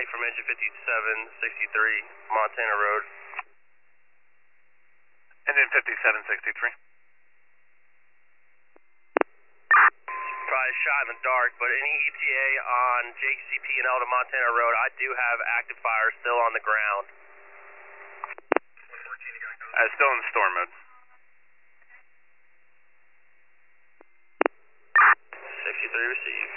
County from engine 5763, Montana Road. Engine 5763. Probably shot in the dark, but any ETA on JCP and Elda Montana Road, I do have active fire still on the ground. Still in storm mode. 63 received.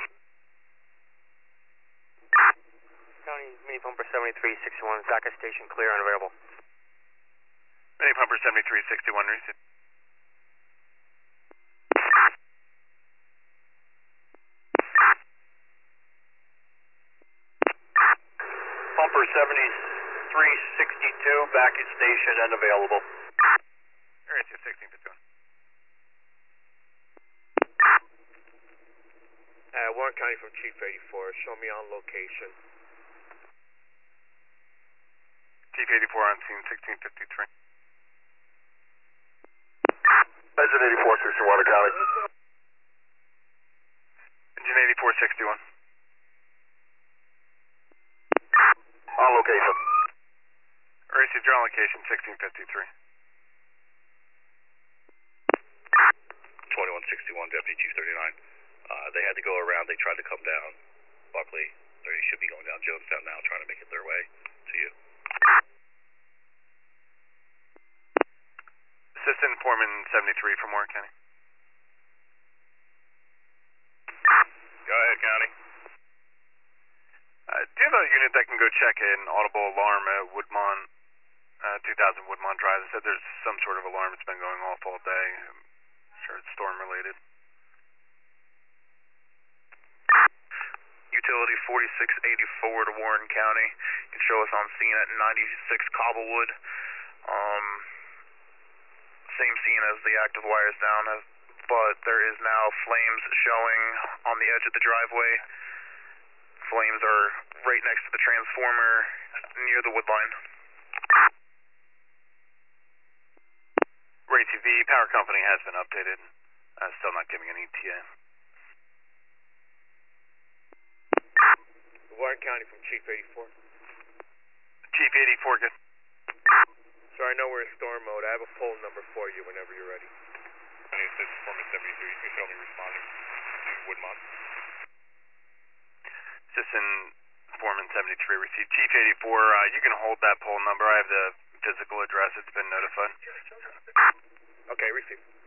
County Mini Pumper 7361, Zaka Station clear, unavailable. Mini Pumper 7361 received. Pumper 7362, back at station and available. Area 1651. Warren County from Chief 84, show me on location. Chief 84 on scene 1653. Engine 8461, Warren County. Engine 8461. On location. Received your on location 1653. 2161, Deputy Chief 39. They had to go around, they tried to come down Buckley. They should be going down Jonestown now, trying to make it their way to you. Assistant Foreman 73 from Warren County. Go ahead, County. Do you have a unit that can go check an audible alarm at Woodmont, 2000 Woodmont Drive? They said there's some sort of alarm that's been going off all day. I'm sure it's storm related. Utility 4684 to Warren County. You can show us on scene at 96 Cobblewood. Same scene as the active wires down, but there is now flames showing on the edge of the driveway. Flames are right next to the transformer near the wood line. Ray TV, power company has been updated. Still not giving an ETA. Warren County from Chief 84. Chief 84, good. So I know we're in storm mode. I have a poll number for you whenever you're ready. County Assistant Foreman 73, you can show me responding to Woodmont. Assistant Foreman 73 received. Chief 84, you can hold that poll number. I have the physical address. It's been notified. Okay, received.